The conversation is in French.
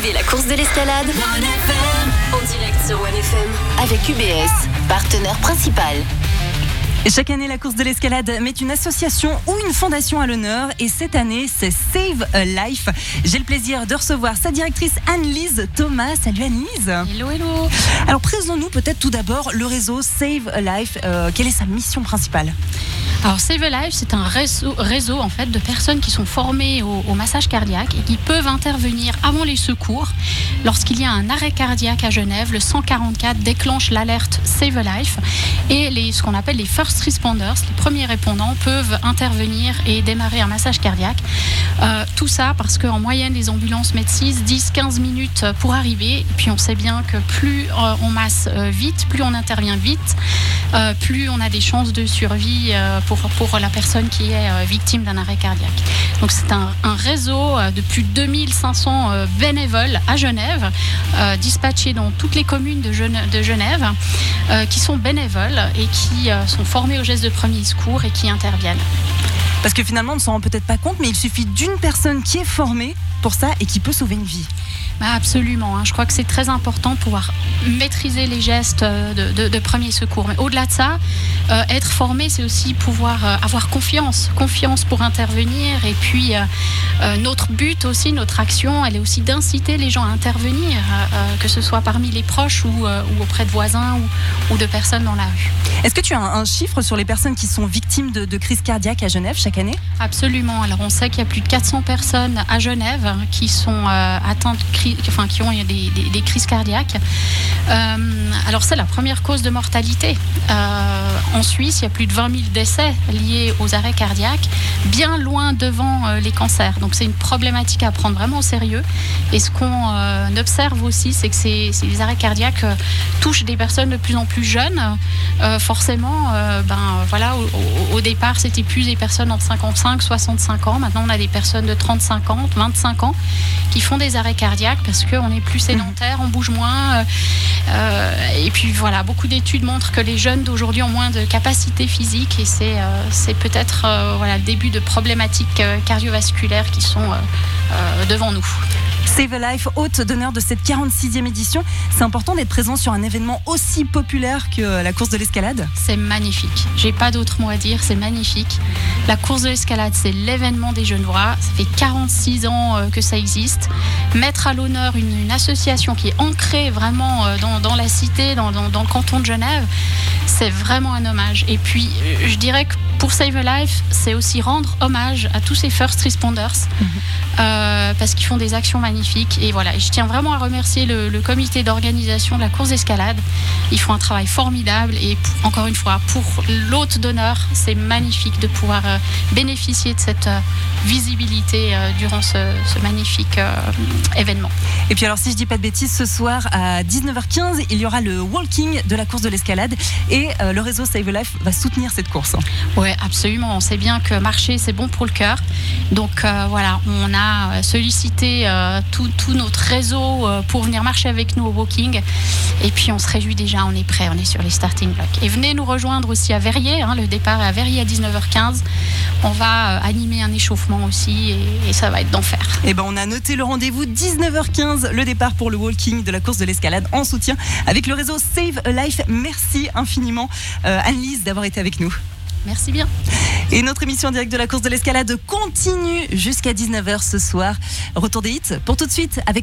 Suivez la course de l'escalade en direct sur 1FM avec UBS, partenaire principal. Chaque année, la course de l'escalade met une association ou une fondation à l'honneur et cette année, c'est Save a Life. J'ai le plaisir de recevoir sa directrice Anne-Lise Thomas. Salut Anne-Lise. Hello, hello. Alors présentons-nous peut-être tout d'abord le réseau Save a Life. Quelle est sa mission principale ? Alors Save a Life, c'est un réseau en fait de personnes qui sont formées au massage cardiaque et qui peuvent intervenir avant les secours. Lorsqu'il y a un arrêt cardiaque à Genève, le 144 déclenche l'alerte Save a Life et ce qu'on appelle les first responders, les premiers répondants, peuvent intervenir et démarrer un massage cardiaque. Tout ça parce qu'en moyenne, les ambulances mettent 10-15 minutes pour arriver. Et puis on sait bien que plus on masse vite, plus on intervient vite, plus on a des chances de survie pour la personne qui est victime d'un arrêt cardiaque. Donc c'est un réseau de plus de 2500 bénévoles à Genève, dispatchés dans toutes les communes de Genève, qui sont bénévoles et qui sont formés aux gestes de premier secours et qui interviennent. Parce que finalement, on ne s'en rend peut-être pas compte, mais il suffit d'une personne qui est formée pour ça et qui peut sauver une vie. Absolument, je crois que c'est très important de pouvoir maîtriser les gestes de premier secours. Mais au-delà de ça, être formé, c'est aussi pouvoir avoir confiance pour intervenir. Et puis, notre but aussi, notre action, elle est aussi d'inciter les gens à intervenir, que ce soit parmi les proches ou auprès de voisins ou de personnes dans la rue. Est-ce que tu as un chiffre sur les personnes qui sont victimes de crises cardiaques à Genève chaque année ? Absolument. Alors, on sait qu'il y a plus de 400 personnes à Genève qui sont atteintes qui ont des crises cardiaques. Alors c'est la première cause de mortalité. En Suisse, il y a plus de 20 000 décès liés aux arrêts cardiaques, bien loin devant les cancers. Donc c'est une problématique à prendre vraiment au sérieux. Et ce qu'on observe aussi, c'est que ces arrêts cardiaques touchent des personnes de plus en plus jeunes. Forcément, au départ, c'était plus des personnes entre 55 et 65 ans. Maintenant, on a des personnes de 35 ans, 25 ans qui font des arrêts cardiaques parce qu'on est plus sédentaire, on bouge moins. Et puis voilà, beaucoup d'études montrent que les jeunes d'aujourd'hui ont moins de capacité physique et c'est peut-être le début de problématiques cardiovasculaires qui sont devant nous. Save a Life, hôte d'honneur de cette 46e édition. C'est important d'être présent sur un événement aussi populaire que la course de l'escalade. C'est magnifique. J'ai pas d'autre mot à dire, c'est magnifique. La course de l'escalade, c'est l'événement des Genevois. Ça fait 46 ans que ça existe. Mettre à l'honneur une association qui est ancrée vraiment dans la cité, dans le canton de Genève, c'est vraiment un hommage. Et puis, je dirais que pour Save a Life, c'est aussi rendre hommage à tous ces first responders parce qu'ils font des actions magnifiques. Et voilà, je tiens vraiment à remercier le comité d'organisation de la course d'escalade. Ils font un travail formidable et encore une fois, pour l'hôte d'honneur, c'est magnifique de pouvoir bénéficier de cette visibilité durant ce magnifique événement. Et puis alors, si je dis pas de bêtises, ce soir à 19h15, il y aura le walking de la course de l'escalade et le réseau Save a Life va soutenir cette course. Oui, absolument. On sait bien que marcher, c'est bon pour le cœur. Donc voilà, on a sollicité tout notre réseau pour venir marcher avec nous au walking. Et puis on se réjouit déjà, on est prêt, on est sur les starting blocks. Et venez nous rejoindre aussi à Verrier, le départ est à Verrier à 19h15. On va animer un échauffement aussi et ça va être d'enfer. Et on a noté le rendez-vous 19h15, le départ pour le walking de la course de l'escalade en soutien avec le réseau Save a Life. Merci infiniment Anne-Lise d'avoir été avec nous. Merci bien. Et notre émission en direct de la course de l'escalade continue jusqu'à 19h ce soir. Retour des hits pour tout de suite avec